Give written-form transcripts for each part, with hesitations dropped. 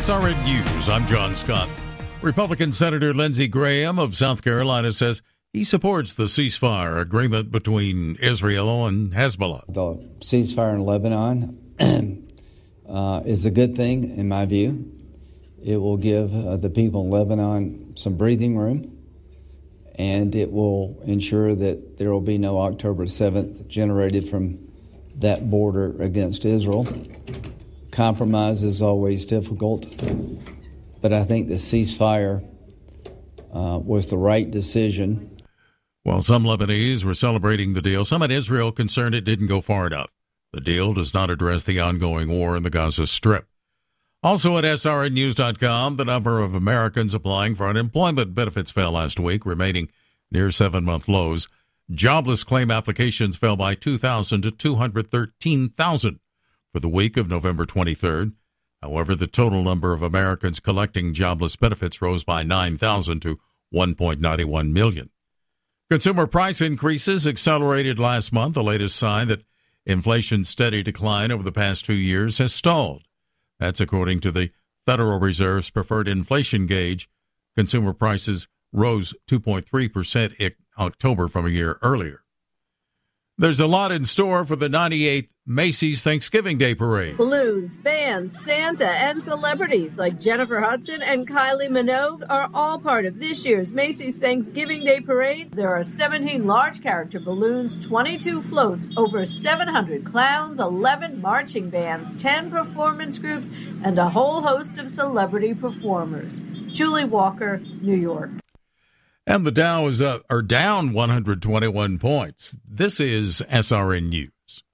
SRN News, I'm John Scott. Republican Senator Lindsey Graham of South Carolina says he supports the ceasefire agreement between Israel and Hezbollah. The ceasefire in Lebanon is a good thing, in my view. It will give the people in Lebanon some breathing room, and it will ensure that there will be no October 7th generated from that border against Israel. Compromise is always difficult, but I think the ceasefire was the right decision. While some Lebanese were celebrating the deal, some in Israel concerned it didn't go far enough. The deal does not address the ongoing war in the Gaza Strip. Also at srnnews.com, the number of Americans applying for unemployment benefits fell last week, remaining near 7-month lows. Jobless claim applications fell by 2,000 to 213,000 for the week of November 23rd. However, the total number of Americans collecting jobless benefits rose by 9,000 to 1.91 million. Consumer price increases accelerated last month, the latest sign that inflation's steady decline over the past 2 years has stalled. That's according to the Federal Reserve's preferred inflation gauge. Consumer prices rose 2.3% in October from a year earlier. There's a lot in store for the 98th Macy's Thanksgiving Day Parade. Balloons, bands, Santa, and celebrities like Jennifer Hudson and Kylie Minogue are all part of this year's Macy's Thanksgiving Day Parade. There are 17 large character balloons, 22 floats, over 700 clowns, 11 marching bands, 10 performance groups, and a whole host of celebrity performers. Julie Walker, New York. And the Dow is down 121 points. This is SRN News.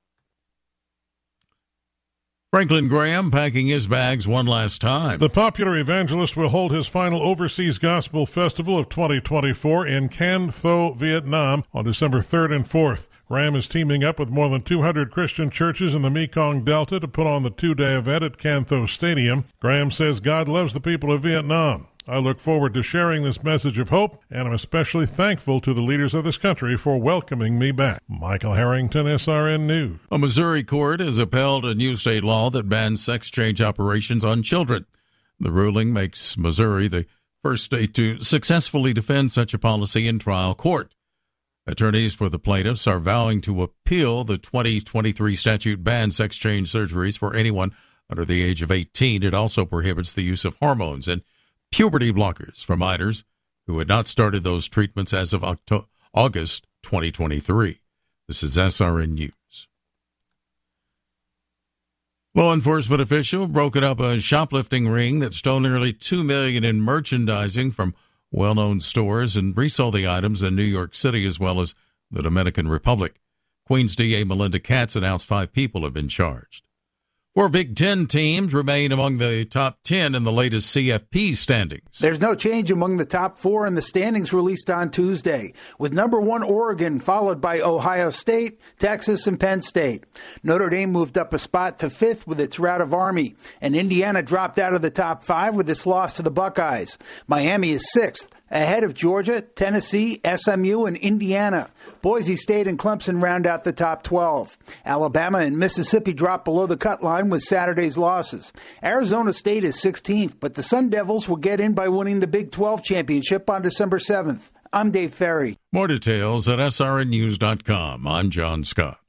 Franklin Graham packing his bags one last time. The popular evangelist will hold his final Overseas Gospel Festival of 2024 in Can Tho, Vietnam on December 3rd and 4th. Graham is teaming up with more than 200 Christian churches in the Mekong Delta to put on the 2-day event at Can Tho Stadium. Graham says God loves the people of Vietnam. I look forward to sharing this message of hope, and I'm especially thankful to the leaders of this country for welcoming me back. Michael Harrington, SRN News. A Missouri court has upheld a new state law that bans sex change operations on children. The ruling makes Missouri the first state to successfully defend such a policy in trial court. Attorneys for the plaintiffs are vowing to appeal the 2023 statute bans sex change surgeries for anyone under the age of 18. It also prohibits the use of hormones and puberty blockers for minors who had not started those treatments as of August 2023. This is SRN News. Law enforcement official broken up a shoplifting ring that stole nearly $2 million in merchandising from well-known stores and resold the items in New York City as well as the Dominican Republic. Queens DA Melinda Katz announced 5 people have been charged. 4 Big Ten teams remain among the top 10 in the latest CFP standings. There's no change among the top 4 in the standings released on Tuesday, with number 1 Oregon, followed by Ohio State, Texas, and Penn State. Notre Dame moved up a spot to 5th with its rout of Army, and Indiana dropped out of the top 5 with its loss to the Buckeyes. Miami is 6th, ahead of Georgia, Tennessee, SMU, and Indiana. Boise State and Clemson round out the top 12. Alabama and Mississippi drop below the cut line with Saturday's losses. Arizona State is 16th, but the Sun Devils will get in by winning the Big 12 championship on December 7th. I'm Dave Ferry. More details at srnnews.com. I'm John Scott.